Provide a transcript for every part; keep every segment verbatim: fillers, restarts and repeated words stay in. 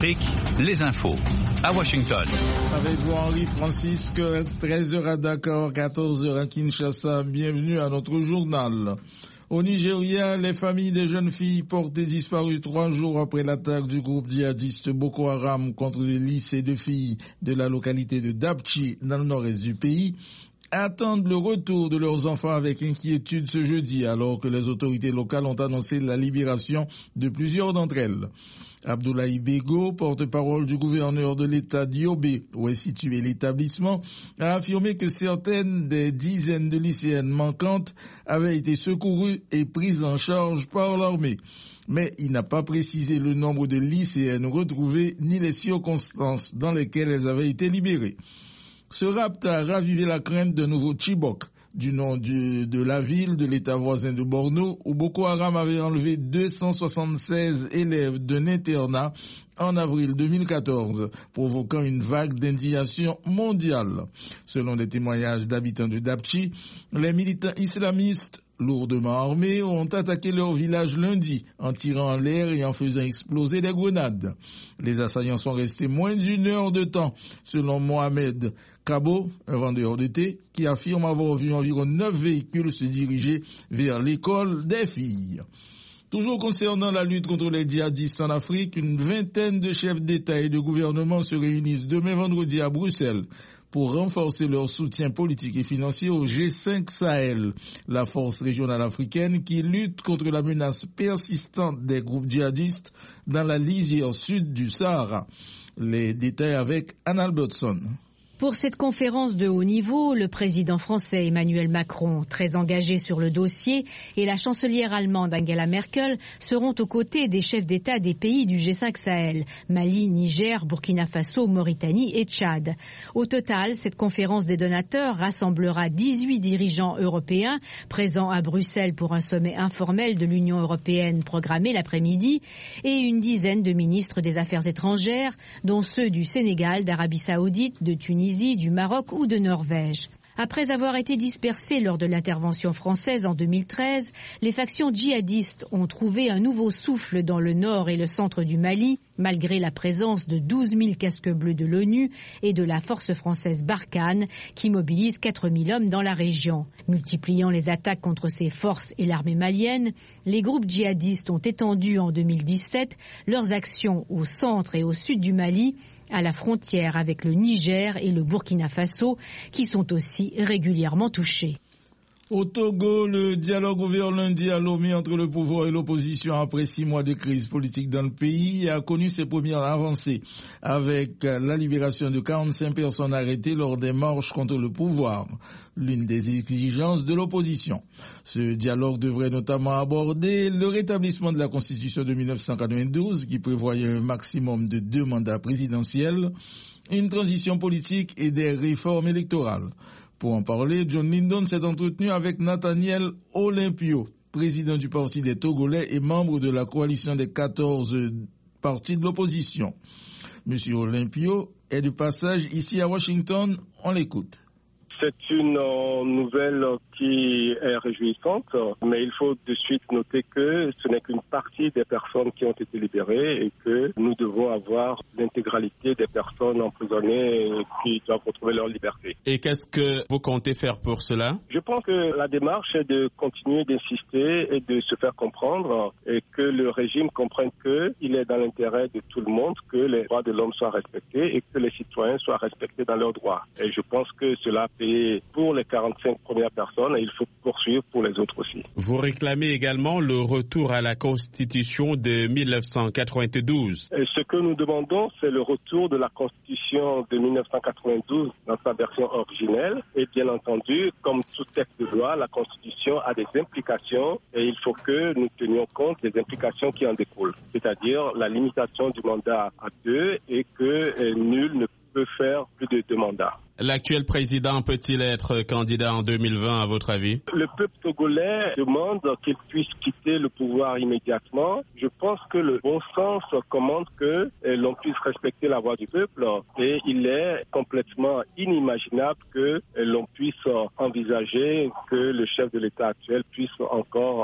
Les infos à Washington. Avec vous Henri Francisque, treize heures à Dakar, quatorze heures à Kinshasa. Bienvenue à notre journal. Au Nigeria, les familles des jeunes filles portées disparues trois jours après l'attaque du groupe djihadiste Boko Haram contre les lycées de filles de la localité de Dapchi, dans le nord-est du pays, attendent le retour de leurs enfants avec inquiétude ce jeudi, alors que les autorités locales ont annoncé la libération de plusieurs d'entre elles. Abdoulaye Bego, porte-parole du gouverneur de l'État d'Yobe, où est situé l'établissement, a affirmé que certaines des dizaines de lycéennes manquantes avaient été secourues et prises en charge par l'armée. Mais il n'a pas précisé le nombre de lycéennes retrouvées ni les circonstances dans lesquelles elles avaient été libérées. Ce rapt a ravivé la crainte d'un nouveau Chibok, du nom du, de la ville de l'État voisin de Borno, où Boko Haram avait enlevé deux cent soixante-seize élèves d'un internat en avril deux mille quatorze, provoquant une vague d'indignation mondiale. Selon des témoignages d'habitants de Dapchi, les militants islamistes lourdement armés ont attaqué leur village lundi en tirant en l'air et en faisant exploser des grenades. Les assaillants sont restés moins d'une heure de temps, selon Mohamed Kabo, un vendeur de thé, qui affirme avoir vu environ neuf véhicules se diriger vers l'école des filles. Toujours concernant la lutte contre les djihadistes en Afrique, une vingtaine de chefs d'État et de gouvernement se réunissent demain vendredi à Bruxelles pour renforcer leur soutien politique et financier au G cinq Sahel, la force régionale africaine qui lutte contre la menace persistante des groupes djihadistes dans la lisière sud du Sahara. Les détails avec Anna Albertson. Pour cette conférence de haut niveau, le président français Emmanuel Macron, très engagé sur le dossier, et la chancelière allemande Angela Merkel seront aux côtés des chefs d'État des pays du G cinq Sahel, Mali, Niger, Burkina Faso, Mauritanie et Tchad. Au total, cette conférence des donateurs rassemblera dix-huit dirigeants européens présents à Bruxelles pour un sommet informel de l'Union européenne programmé l'après-midi et une dizaine de ministres des Affaires étrangères, dont ceux du Sénégal, d'Arabie Saoudite, de Tunisie, du Maroc ou de Norvège. Après avoir été dispersées lors de l'intervention française en deux mille treize, les factions djihadistes ont trouvé un nouveau souffle dans le nord et le centre du Mali, malgré la présence de douze mille casques bleus de l'ONU et de la force française Barkhane, qui mobilise quatre mille hommes dans la région. Multipliant les attaques contre ces forces et l'armée malienne, les groupes djihadistes ont étendu en deux mille dix-sept leurs actions au centre et au sud du Mali, à la frontière avec le Niger et le Burkina Faso, qui sont aussi régulièrement touchés. Au Togo, le dialogue ouvert lundi à Lomé entre le pouvoir et l'opposition après six mois de crise politique dans le pays a connu ses premières avancées avec la libération de quarante-cinq personnes arrêtées lors des marches contre le pouvoir, l'une des exigences de l'opposition. Ce dialogue devrait notamment aborder le rétablissement de la Constitution de mille neuf cent quatre-vingt-douze qui prévoyait un maximum de deux mandats présidentiels, une transition politique et des réformes électorales. Pour en parler, John Lindon s'est entretenu avec Nathaniel Olympio, président du Parti des Togolais et membre de la coalition des quatorze partis de l'opposition. Monsieur Olympio est de passage ici à Washington, on l'écoute. C'est une euh, nouvelle qui est réjouissante, mais il faut de suite noter que ce n'est qu'une partie des personnes qui ont été libérées et que nous devons avoir l'intégralité des personnes emprisonnées qui doivent retrouver leur liberté. Et qu'est-ce que vous comptez faire pour cela? Je pense que la démarche est de continuer d'insister et de se faire comprendre et que le régime comprenne qu'il est dans l'intérêt de tout le monde que les droits de l'homme soient respectés et que les citoyens soient respectés dans leurs droits. Et je pense que cela paye pour les quarante-cinq premières personnes et il faut poursuivre pour les autres aussi. Vous réclamez également le retour à la Constitution de mille neuf cent quatre-vingt-douze. Et ce que nous demandons, c'est le retour de la Constitution de mille neuf cent quatre-vingt-douze dans sa version originelle. Et bien entendu, comme tout texte de loi, la Constitution a des implications et il faut que nous tenions compte des implications qui en découlent. C'est-à-dire la limitation du mandat à deux et que eh, nul ne peut faire plus de deux mandats. L'actuel président peut-il être candidat en deux mille vingt à votre avis? Le peuple togolais demande qu'il puisse quitter le pouvoir immédiatement. Je pense que le bon sens commande que l'on puisse respecter la voix du peuple et il est complètement inimaginable que l'on puisse envisager que le chef de l'État actuel puisse encore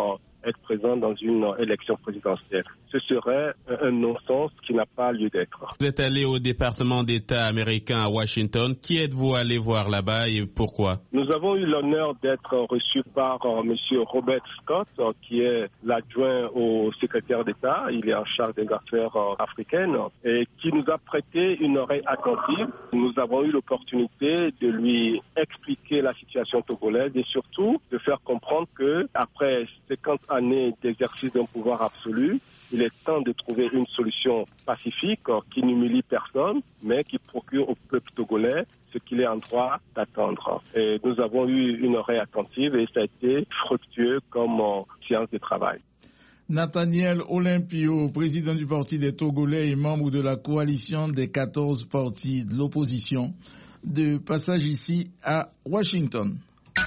être présents dans une élection présidentielle. Ce serait un non-sens qui n'a pas lieu d'être. Vous êtes allé au département d'État américain à Washington. Qui êtes-vous allé voir là-bas et pourquoi? Nous avons eu l'honneur d'être reçus par euh, M. Robert Scott, euh, qui est l'adjoint au secrétaire d'État. Il est en charge des affaires euh, africaines et qui nous a prêté une oreille attentive. Nous avons eu l'opportunité de lui expliquer la situation togolaise et surtout de faire comprendre que après cinquante années d'exercice d'un pouvoir absolu, il est temps de trouver une solution pacifique qui n'humilie personne, mais qui procure au peuple togolais ce qu'il est en droit d'attendre. Et nous avons eu une oreille attentive et ça a été fructueux comme euh, séance de travail. Nathaniel Olympio, président du Parti des Togolais et membre de la coalition des quatorze partis de l'opposition, de passage ici à Washington.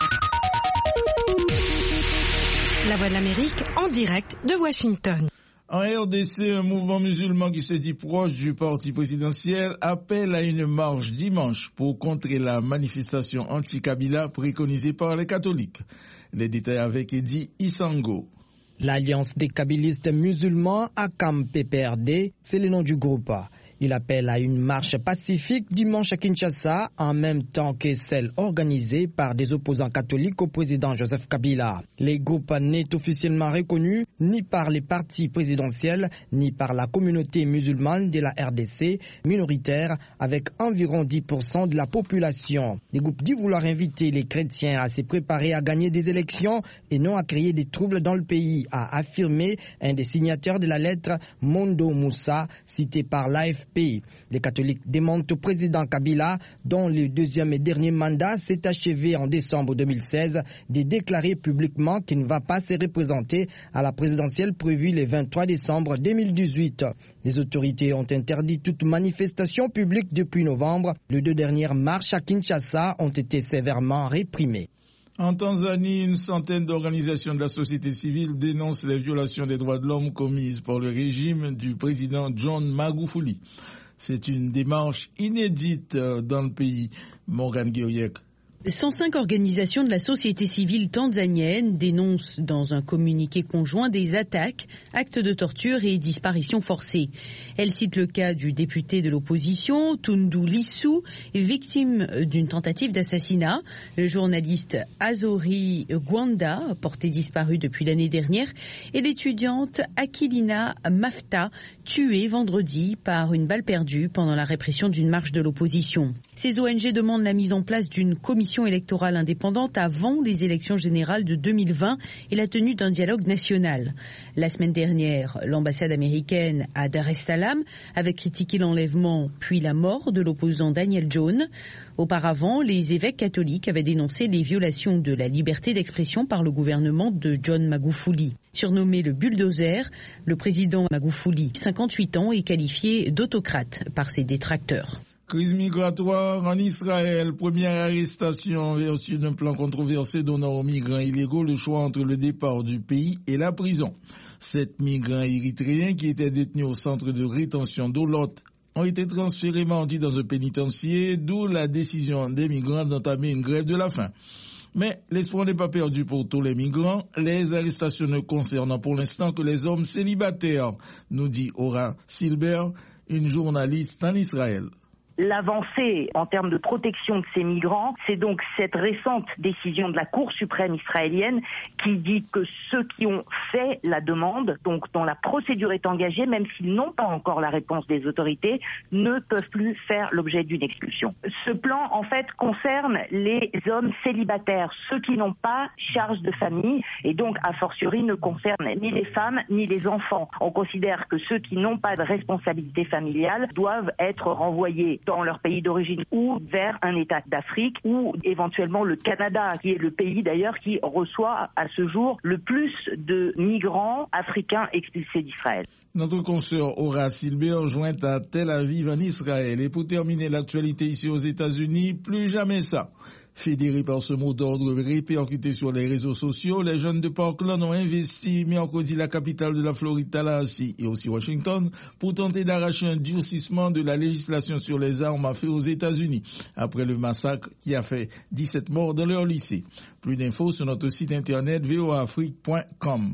La Voix de l'Amérique en direct de Washington. En R D C, un mouvement musulman qui se dit proche du parti présidentiel appelle à une marche dimanche pour contrer la manifestation anti-Kabila préconisée par les catholiques. Les détails avec Eddie Isango. L'Alliance des kabylistes musulmans, AKAM P P R D, c'est le nom du groupe. Il appelle à une marche pacifique dimanche à Kinshasa, en même temps que celle organisée par des opposants catholiques au président Joseph Kabila. Les groupes n'est officiellement reconnus ni par les partis présidentiels, ni par la communauté musulmane de la R D C, minoritaire, avec environ dix pour cent de la population. Les groupes disent vouloir inviter les chrétiens à se préparer à gagner des élections et non à créer des troubles dans le pays, a affirmé un des signataires de la lettre, Mondo Moussa, cité par l'A F P. Les catholiques demandent au président Kabila, dont le deuxième et dernier mandat s'est achevé en décembre deux mille seize, de déclarer publiquement qu'il ne va pas se représenter à la présidentielle prévue le vingt-trois décembre deux mille dix-huit. Les autorités ont interdit toute manifestation publique depuis novembre. Les deux dernières marches à Kinshasa ont été sévèrement réprimées. En Tanzanie, une centaine d'organisations de la société civile dénoncent les violations des droits de l'homme commises par le régime du président John Magufuli. C'est une démarche inédite dans le pays. Morgan Guiriec. cent cinq organisations de la société civile tanzanienne dénoncent dans un communiqué conjoint des attaques, actes de torture et disparitions forcées. Elles citent le cas du député de l'opposition, Tundu Lissu, victime d'une tentative d'assassinat, le journaliste Azori Gwanda, porté disparu depuis l'année dernière, et l'étudiante Akilina Mafta, tuée vendredi par une balle perdue pendant la répression d'une marche de l'opposition. Ces O N G demandent la mise en place d'une commission électorale indépendante avant les élections générales de deux mille vingt et la tenue d'un dialogue national. La semaine dernière, l'ambassade américaine à Dar es Salaam avait critiqué l'enlèvement puis la mort de l'opposant Daniel John. Auparavant, les évêques catholiques avaient dénoncé les violations de la liberté d'expression par le gouvernement de John Magufuli. Surnommé le bulldozer, le président Magufuli, cinquante-huit ans, est qualifié d'autocrate par ses détracteurs. Crise migratoire en Israël, première arrestation version d'un plan controversé donnant aux migrants illégaux le choix entre le départ du pays et la prison. Sept migrants érythréens qui étaient détenus au centre de rétention d'Olot ont été transférés mardi dans un pénitencier, d'où la décision des migrants d'entamer une grève de la faim. Mais l'espoir n'est pas perdu pour tous les migrants. Les arrestations ne concernent pour l'instant que les hommes célibataires, nous dit Ora Silber, une journaliste en Israël. L'avancée en termes de protection de ces migrants, c'est donc cette récente décision de la Cour suprême israélienne qui dit que ceux qui ont fait la demande, donc dont la procédure est engagée, même s'ils n'ont pas encore la réponse des autorités, ne peuvent plus faire l'objet d'une expulsion. Ce plan, en fait, concerne les hommes célibataires, ceux qui n'ont pas charge de famille, et donc, a fortiori, ne concerne ni les femmes ni les enfants. On considère que ceux qui n'ont pas de responsabilité familiale doivent être renvoyés dans leur pays d'origine ou vers un État d'Afrique ou éventuellement le Canada, qui est le pays d'ailleurs qui reçoit à ce jour le plus de migrants africains expulsés d'Israël. Notre consoeur Ora Silber jointe à Tel Aviv en Israël. Et pour terminer l'actualité ici aux États-Unis, plus jamais ça. Fédérés par ce mot d'ordre répercuté sur les réseaux sociaux, les jeunes de Parkland ont investi mercredi la capitale de la Floride, Tallahassee, et aussi Washington, pour tenter d'arracher un durcissement de la législation sur les armes à feu aux États-Unis, après le massacre qui a fait dix-sept morts dans leur lycée. Plus d'infos sur notre site internet v o a afrique point com.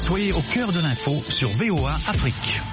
Soyez au cœur de l'info sur V O A Afrique.